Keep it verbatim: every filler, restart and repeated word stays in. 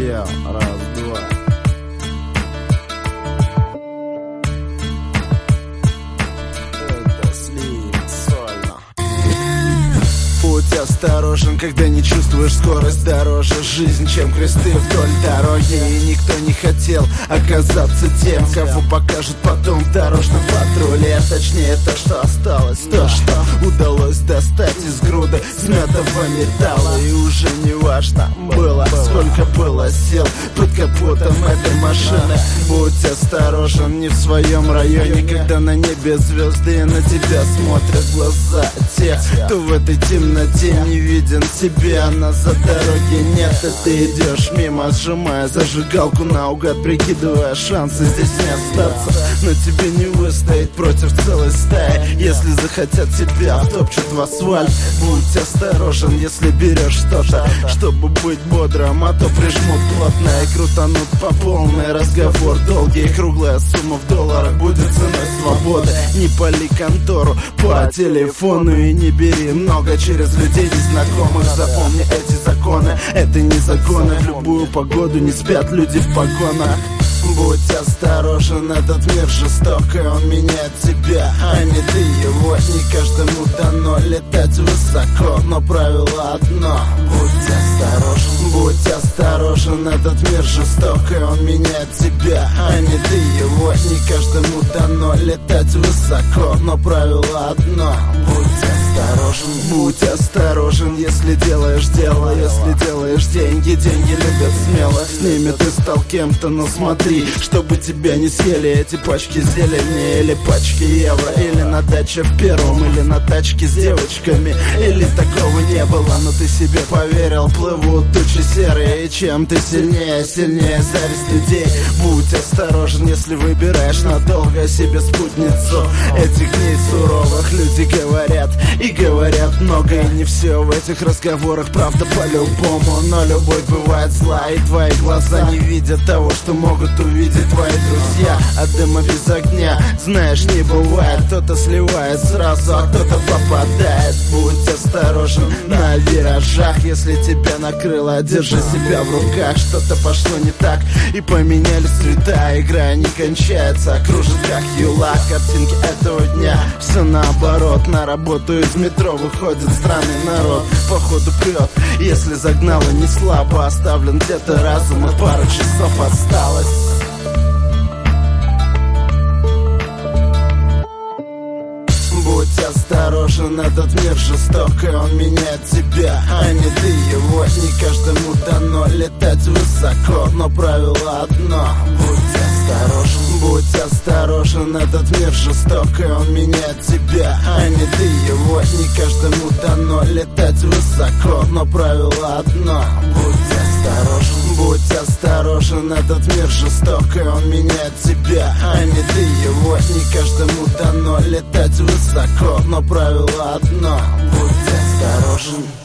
Я, раз, два. Это слим, сольно. Будь осторожен, когда не чувствуешь скорость дороже. Жизнь, чем кресты вдоль дороги. И никто не хотел оказаться тем, кого покажут потом в дорожном патруле. Точнее, то, что осталось, то, что удалось достать из груды смятого металла. И уже не важно было, сколько было сил под капотом этой машины. Будь осторожен, не в своем районе, когда на небе звезды и на тебя смотрят глаза тех, кто в этой темноте не виден тебе, а нас за дороги нет. И ты идешь мимо, сжимая зажигалку наугад, прикидывая шансы здесь не остаться. Но тебе не выстоять против целой стаи. Если захотят тебя, втопчут в асфальт. Будь осторожен, если берешь что-то, чтобы быть бодрым, а то прижмут плотно и крутанут по полной. Разговор долгий, круглая сумма в долларах будет ценой свободы. Не пали контору по телефону и не бери много через людей незнакомых. Запомни эти законы, это не законы. В любую погоду не спят люди в погонах. Будь осторожен, этот мир жесток, и он меняет тебя, а не ты его. Не каждому дано летать высоко, но правило одно: будь осторожен. Будь осторожен, этот мир жесток, и он меняет тебя, а не ты его. Не каждому дано летать высоко, но правило одно: будь осторожен. Будь осторожен, если делаешь дело, если делаешь деньги. Деньги любят смелых, с ними ты стал кем-то, но смотри, чтобы тебя не съели эти пачки зелени или пачки евро. Или на даче в первом, или на тачке с девочками. Или такого не было, но ты себе поверил. Плывут тучи серые, и чем ты сильнее, сильнее зависть людей. Будь осторожен, если выбираешь надолго себе спутницу этих дней суровых. Люди говорят и говорят много, и не все в этих разговорах правда по-любому. Но любовь бывает зла, и твои глаза не видят того, что могут увидеть твои друзья. А дыма без огня, знаешь, не бывает. Кто-то сливает сразу, а кто-то попадает. Будь осторожен на виражах, если тебя накрыло, держи себя в руках. Что-то пошло не так, и поменялись цвета. Игра не кончается, кружит как юла. Картинки этого дня, все наоборот. На работу из метро выходит странный народ. Походу прет, если загнало не слабо. Оставлен где-то разум, и пару часов осталось. Будь осторожен, этот мир жесток, и он меняет тебя, а не ты его. Не каждому дано летать высоко, но правило одно: будь осторожен. Будь осторожен, этот мир жесток, и он меняет тебя, а не ты его. Не каждому дано летать высоко, но правило одно: будь осторожен. Будь осторожен, этот мир жесток, и он меняет тебя, а не ты его. Не каждому дано летать высоко, но правило одно: будь осторожен.